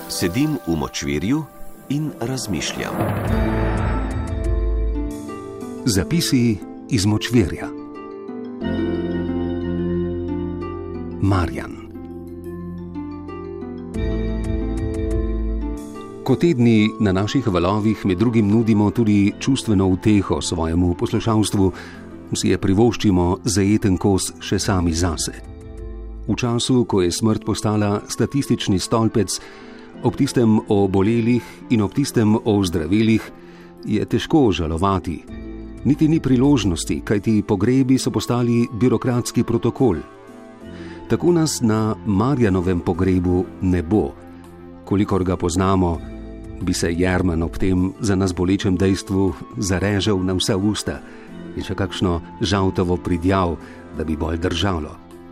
Sedim v močvirju in razmišljam. Zapisi iz močvirja. Marjan. Ko te dni na naših valovih med drugim nudimo tudi čustveno uteho svojemu poslušalstvu, si je privoščimo zajeten kos še sami zase. V času, ko je smrt postala statistični stolpec, ob tistem o obolelih in ob tistem o ozdravelih, je težko žalovati. Niti ni priložnosti, kajti pogrebi so postali birokratski protokol. Tako nas na Marjanovem pogrebu ne bo. Kolikor ga poznamo, bi se Jerman ob tem za nas bolečem dejstvu zarežal na vsa usta in še kakšno žaltovo pridjav, da bi bolj držalo.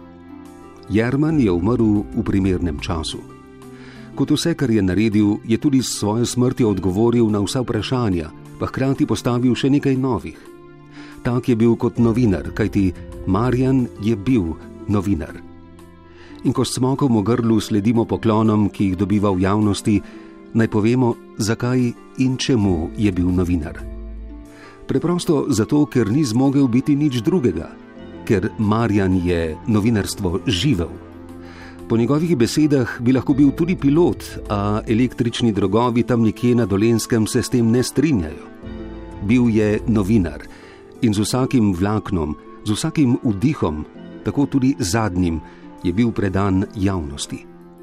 Jerman je umrl v primernem času. Kot vse, kar je naredil, je tudi s svojo smrtjo odgovoril na vsa vprašanja, pa hkrati postavil še nekaj novih. Tak je bil kot novinar, kajti Marjan je bil novinar. In ko s smokom v grlu sledimo poklonom, ki jih dobiva v javnosti, naj povemo, zakaj in čemu je bil novinar. Preprosto zato, ker ni zmogel biti nič drugega, ker Marjan je novinarstvo živel. Po njegovih besedah bi lahko bil tudi pilot, a električni drogovi tam nekje na Dolenjskem se s tem ne strinjajo. Bil je novinar in z vsakim vlaknom, z vsakim vdihom, tako tudi zadnjim, je bil predan javnosti.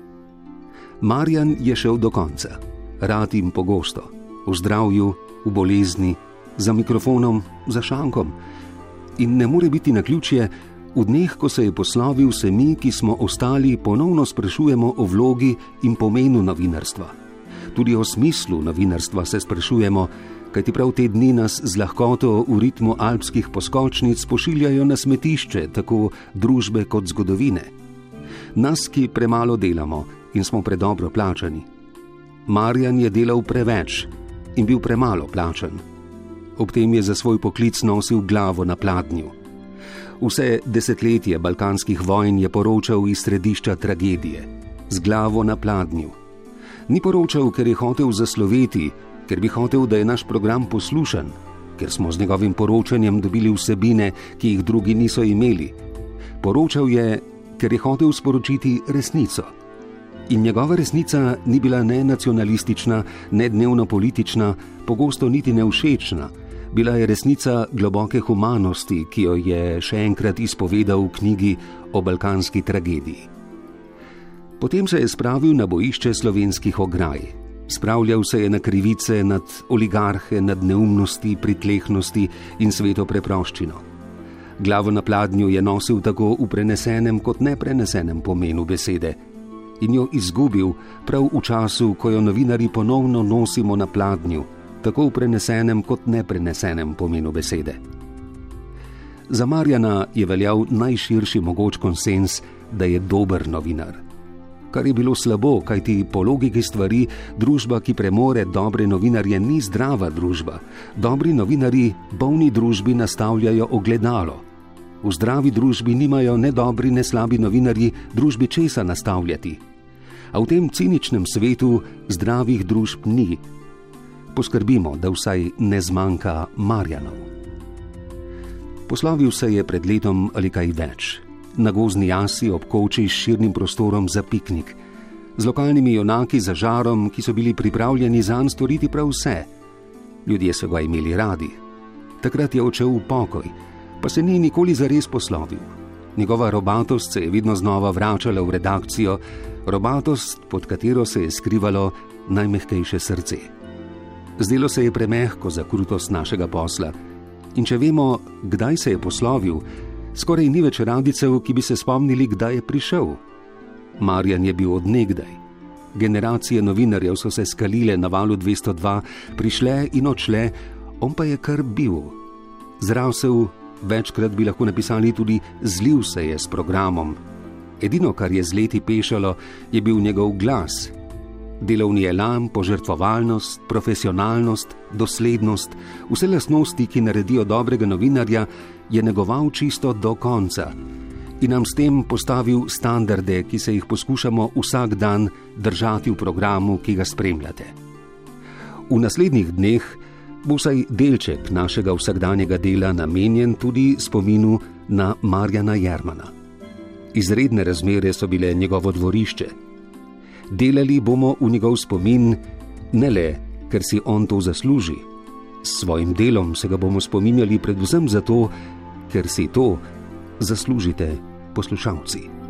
Marjan je šel do konca, rad in pogosto, v zdravju, v bolezni, za mikrofonom, za šankom. In ne more biti naključje, v dneh, ko se je poslovil, se mi, ki smo ostali, ponovno sprašujemo o vlogi in pomenu novinarstva. Tudi o smislu novinarstva se sprašujemo, kajti prav te dni nas z lahkoto v ritmu alpskih poskočnic pošiljajo na smetišče, tako družbe kot zgodovine. Nas, ki premalo delamo in smo predobro plačani. Marjan je delal preveč in bil premalo plačan. Ob tem je za svoj poklic nosil glavo na pladnju. Vse desetletje balkanskih vojn je poročal iz središča tragedije, z glavo na pladnju. Ni poročal, ker je hotel zasloveti, ker bi hotel, da je naš program poslušan, ker smo z njegovim poročanjem dobili vsebine, ki jih drugi niso imeli. Poročal je, ker je hotel sporočiti resnico. In njegova resnica ni bila ne nacionalistična, ne dnevno politična, pogosto niti nevšečna. Bila je resnica globoke humanosti, ki jo je še enkrat izpovedal v knjigi o balkanski tragediji. Potem se je spravil na bojišče slovenskih ograj. Spravljal se je na krivice nad oligarhe, nad neumnosti, pritlehnosti in sveto preproščino. Glavo na pladnju je nosil tako v prenesenem kot neprenesenem pomenu besede in jo izgubil prav v času, ko jo novinarji ponovno nosimo na pladnju, tako v prenesenem kot neprenesenem pomenu besede. Za Marjana je veljal najširši mogoč konsens, da je dober novinar. Kar je bilo slabo, kajti po logiki stvari družba, ki premore dobre novinarje, ni zdrava družba. Dobri novinarji bolni družbi nastavljajo ogledalo. V zdravi družbi nimajo ne dobri, ne slabi novinarji družbi česa nastavljati. A v tem ciničnem svetu zdravih družb ni. Poskrbimo, da vsaj ne zmanjka Marjanov. Poslovil se je pred letom ali kaj več. Na gozdni jasi ob koči s širnim prostorom za piknik. Z lokalnimi junaki za žarom, ki so bili pripravljeni zanj storiti prav vse. Ljudje so ga imeli radi. Takrat je odšel v pokoj, pa se ni nikoli zares poslovil. Njegova robatost se je vedno znova vračala v redakcijo, robatost, pod katero se je skrivalo najmehkejše srce. Zdelo se je premehko za krutost našega posla. In če vemo, kdaj se je poslovil, skoraj ni več radijcev, ki bi se spomnili, kdaj je prišel. Marjan je bil od nekdaj. Generacije novinarjev so se skalile na valu 202, prišle in odšle, on pa je kar bil. Zrasel, večkrat bi lahko napisali tudi zlil se je s programom. Edino, kar je z leti pešalo, je bil njegov glas. Delovni elan, požrtvovalnost, profesionalnost, doslednost, vse lastnosti, ki naredijo dobrega novinarja, je negoval čisto do konca. in nam s tem postavil standarde, ki se jih poskušamo vsak dan držati v programu, ki ga spremljate. V naslednjih dneh bo vsaj delček našega vsakdanjega dela namenjen tudi spominu na Marjana Jermana. Izredne razmere so bile njegovo dvorišče. Delali bomo v njegov spomin ne le, ker si on to zasluži. S svojim delom se ga bomo spominjali predvsem zato, ker si to zaslužite poslušalci.